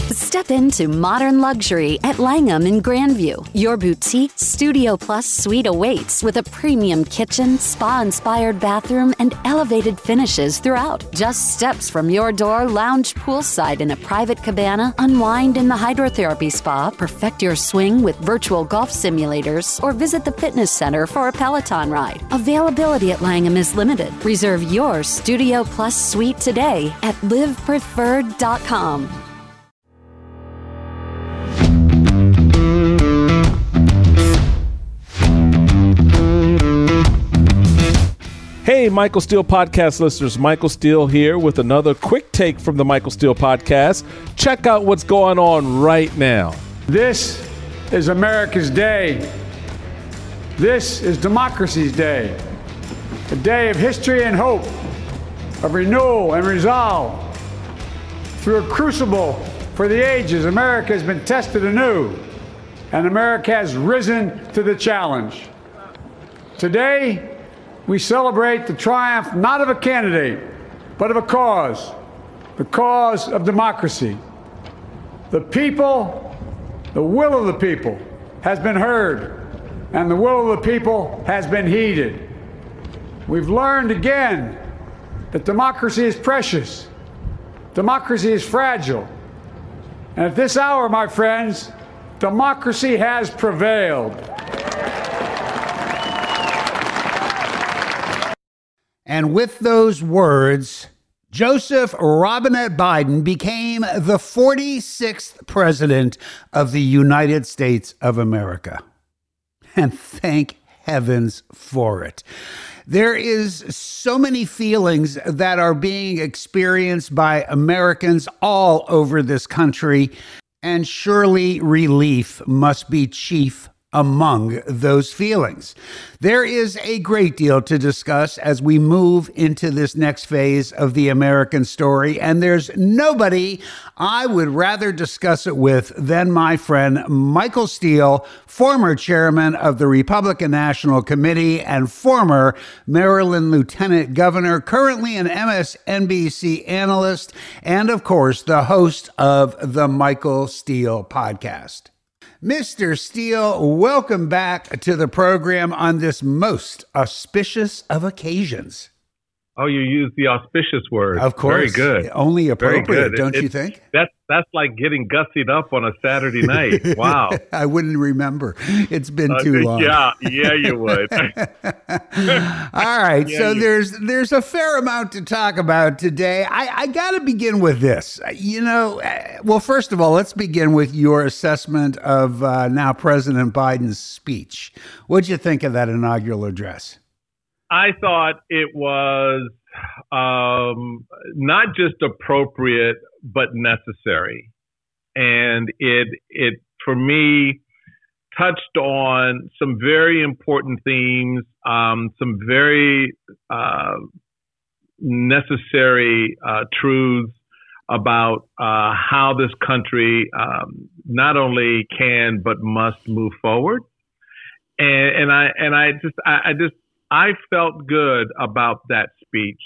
Step into modern luxury at Langham in Grandview. Your boutique Studio Plus suite awaits with a premium kitchen, spa-inspired bathroom, and elevated finishes throughout. Just steps from your door, lounge poolside in a private cabana, unwind in the hydrotherapy spa, perfect your swing with virtual golf simulators, or visit the fitness center for a Peloton ride. Availability at Langham is limited. Reserve your Studio Plus suite today at livepreferred.com. Hey, Michael Steele Podcast listeners. Michael Steele here with another quick take from the Michael Steele Podcast. Check out what's going on right now. This is America's day. This is democracy's day. A day of history and hope, of renewal and resolve. Through a crucible for the ages, America has been tested anew, and America has risen to the challenge. Today, we celebrate the triumph not of a candidate, but of a cause, the cause of democracy. The people, the will of the people has been heard, and the will of the people has been heeded. We've learned again that democracy is precious, democracy is fragile, and at this hour, my friends, democracy has prevailed. And with those words, Joseph Robinette Biden became the 46th president of the United States of America. And thank heavens for it. There is so many feelings that are being experienced by Americans all over this country, and surely relief must be chief among those feelings. There is a great deal to discuss as we move into this next phase of the American story, and there's nobody I would rather discuss it with than my friend Michael Steele, former chairman of the Republican National Committee and former Maryland Lieutenant Governor, currently an MSNBC analyst, and of course, the host of the Michael Steele Podcast. Mr. Steele, welcome back to the program on this most auspicious of occasions. Oh, you use the auspicious word. Of course. Very good. Only appropriate, Very good. Don't you think? That's like getting gussied up on a Saturday night. Wow. I wouldn't remember. It's been too long. Yeah, you would. All right. So there's a fair amount to talk about today. I got to begin with this. Well, first of all, let's begin with your assessment of now President Biden's speech. What'd you think of that inaugural address? I thought it was not just appropriate, but necessary. And it for me, touched on some very important themes, some very necessary truths about how this country not only can, but must move forward. I felt good about that speech.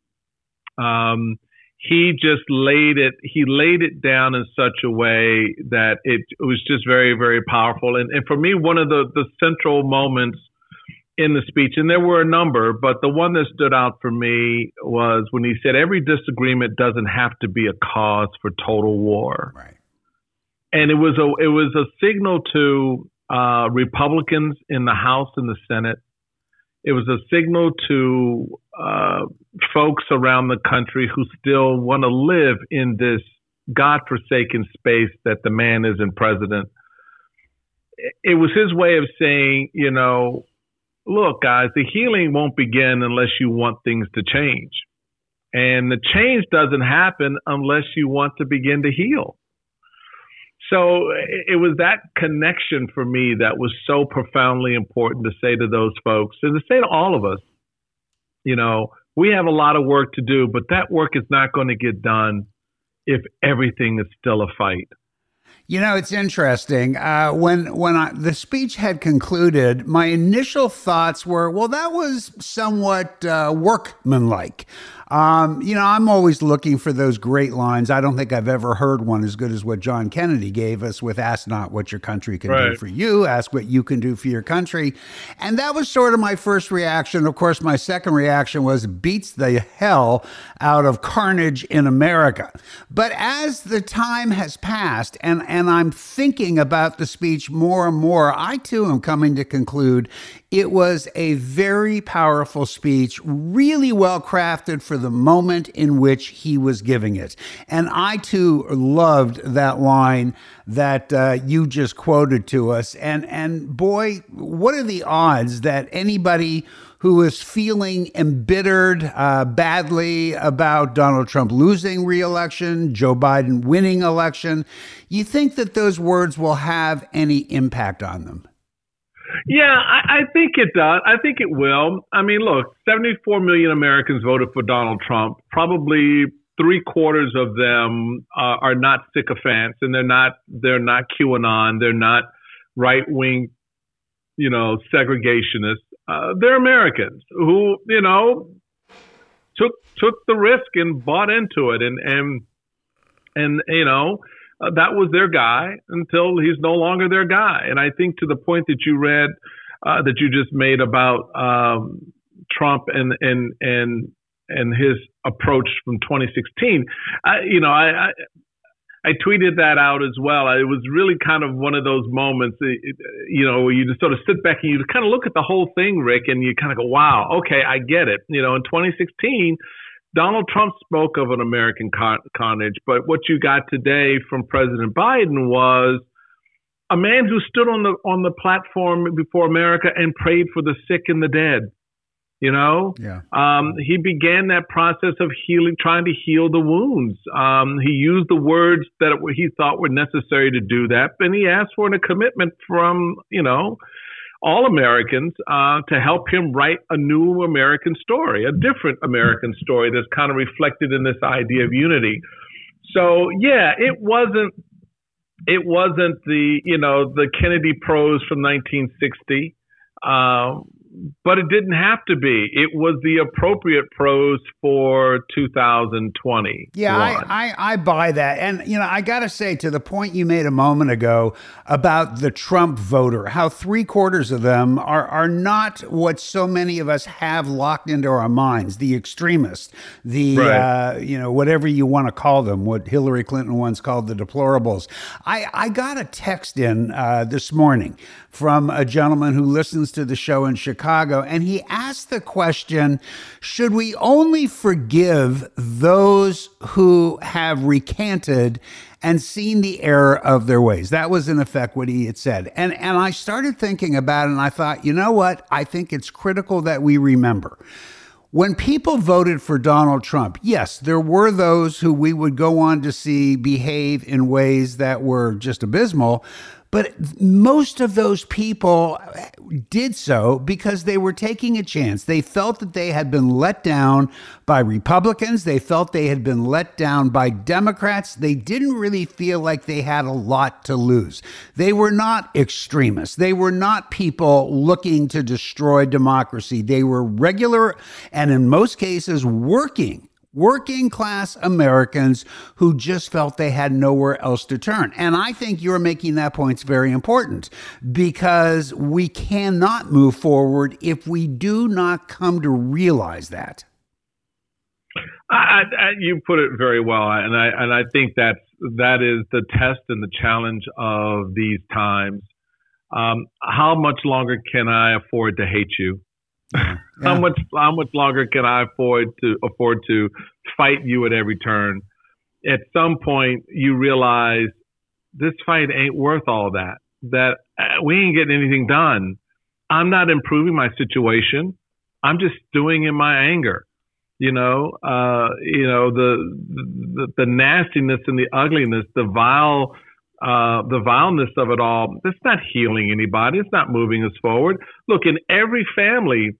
He laid it down in such a way that it was just very, very powerful. And for me, one of the central moments in the speech, and there were a number, but the one that stood out for me was when he said, every disagreement doesn't have to be a cause for total war. Right. And it was a signal to Republicans in the House and the Senate. It was a signal to folks around the country who still want to live in this godforsaken space that the man isn't president. It was his way of saying, look, guys, the healing won't begin unless you want things to change. And the change doesn't happen unless you want to begin to heal. So it was that connection for me that was so profoundly important to say to those folks and to say to all of us, we have a lot of work to do, but that work is not going to get done if everything is still a fight. It's interesting. When the speech had concluded, my initial thoughts were, well, that was somewhat workmanlike. I'm always looking for those great lines. I don't think I've ever heard one as good as what John Kennedy gave us with "Ask not what your country can do for you, ask what you can do for your country." And that was sort of my first reaction. Of course, my second reaction was beats the hell out of carnage in America. But as the time has passed and I'm thinking about the speech more and more, I too am coming to conclude it was a very powerful speech, really well crafted for the moment in which he was giving it. And I too loved that line that you just quoted to us. And boy, what are the odds that anybody who is feeling embittered badly about Donald Trump losing re-election, Joe Biden winning election, you think that those words will have any impact on them? Yeah, I think it does. I think it will. I mean, look, 74 million Americans voted for Donald Trump. Probably 3/4 of them are not sycophants, and they're not QAnon. They're not right-wing, segregationists. They're Americans who, took the risk and bought into it, and that was their guy until he's no longer their guy. And I think to the point that you read, that you just made about Trump and his approach from 2016, I tweeted that out as well. It was really kind of one of those moments, where you just sort of sit back and you kind of look at the whole thing, Rick, and you kind of go, wow, okay, I get it. In 2016, Donald Trump spoke of an American carnage, but what you got today from President Biden was a man who stood on the platform before America and prayed for the sick and the dead. He began that process of healing, trying to heal the wounds. He used the words that he thought were necessary to do that, and he asked for a commitment from all Americans to help him write a new American story, a different American story that's kind of reflected in this idea of unity. So yeah, it wasn't the Kennedy prose from 1960. But it didn't have to be. It was the appropriate prose for 2020. Yeah, I buy that. And, I got to say, to the point you made a moment ago about the Trump voter, how 3/4 of them are not what so many of us have locked into our minds, the extremists, whatever you want to call them, what Hillary Clinton once called the deplorables. I got a text in this morning from a gentleman who listens to the show in Chicago, and he asked the question, should we only forgive those who have recanted and seen the error of their ways? That was in effect what he had said. And I started thinking about it, and I thought, you know what? I think it's critical that we remember. When people voted for Donald Trump, yes, there were those who we would go on to see behave in ways that were just abysmal. But most of those people did so because they were taking a chance. They felt that they had been let down by Republicans. They felt they had been let down by Democrats. They didn't really feel like they had a lot to lose. They were not extremists. They were not people looking to destroy democracy. They were regular and in most cases working class Americans who just felt they had nowhere else to turn. And I think you're making that point very important because we cannot move forward if we do not come to realize that. You put it very well, and I think that is the test and the challenge of these times. How much longer can I afford to hate you? Yeah. How much longer can I afford to fight you at every turn? At some point, you realize this fight ain't worth all that. That we ain't getting anything done. I'm not improving my situation. I'm just stewing in my anger. The nastiness and the ugliness, the vileness of it all. That's not healing anybody. It's not moving us forward. Look, in every family,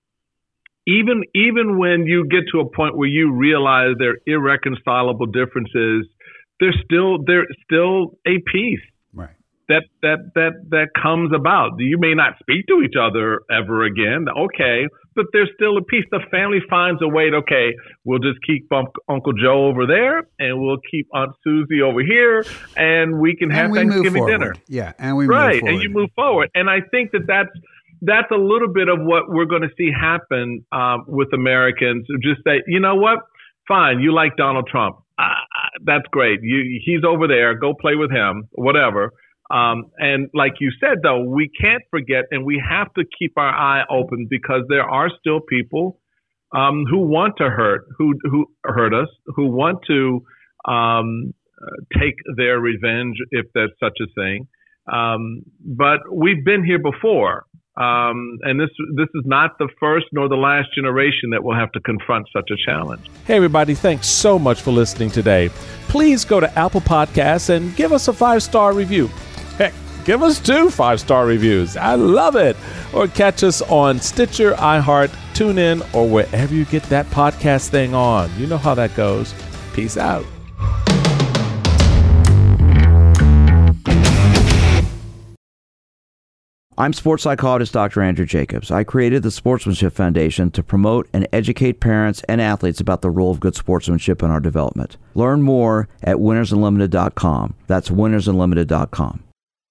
even when you get to a point where you realize there are irreconcilable differences, there's still a peace. Right. that comes about. You may not speak to each other ever again. Okay. But there's still a piece. The family finds a way to, okay, we'll just keep Uncle Joe over there and we'll keep Aunt Susie over here and we can have Thanksgiving dinner. Yeah. And we right. move forward. And you move forward. And I think that's a little bit of what we're going to see happen with Americans who just say, you know what? Fine. You like Donald Trump. That's great. He's over there. Go play with him, whatever. And like you said, though, we can't forget and we have to keep our eye open because there are still people who want to who hurt us, who want to take their revenge, if there's such a thing. But we've been here before. And this is not the first nor the last generation that will have to confront such a challenge. Hey, everybody, thanks so much for listening today. Please go to Apple Podcasts and give us a 5-star review. Heck, give us 2 5-star reviews. I love it. Or catch us on Stitcher, iHeart, TuneIn, or wherever you get that podcast thing on. You know how that goes. Peace out. I'm sports psychologist Dr. Andrew Jacobs. I created the Sportsmanship Foundation to promote and educate parents and athletes about the role of good sportsmanship in our development. Learn more at winnersunlimited.com. That's winnersunlimited.com.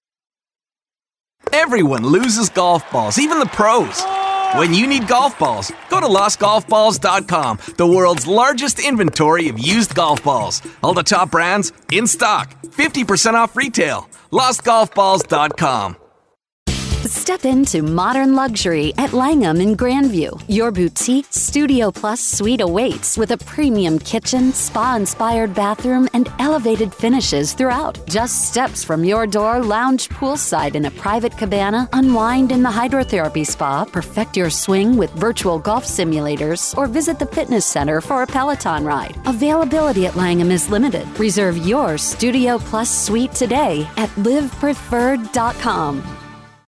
Everyone loses golf balls, even the pros. When you need golf balls, go to lostgolfballs.com, the world's largest inventory of used golf balls. All the top brands in stock, 50% off retail. lostgolfballs.com. Step into modern luxury at Langham in Grandview. Your boutique Studio Plus suite awaits with a premium kitchen, spa-inspired bathroom, and elevated finishes throughout. Just steps from your door, lounge poolside in a private cabana, unwind in the hydrotherapy spa, perfect your swing with virtual golf simulators, or visit the fitness center for a Peloton ride. Availability at Langham is limited. Reserve your Studio Plus suite today at livepreferred.com.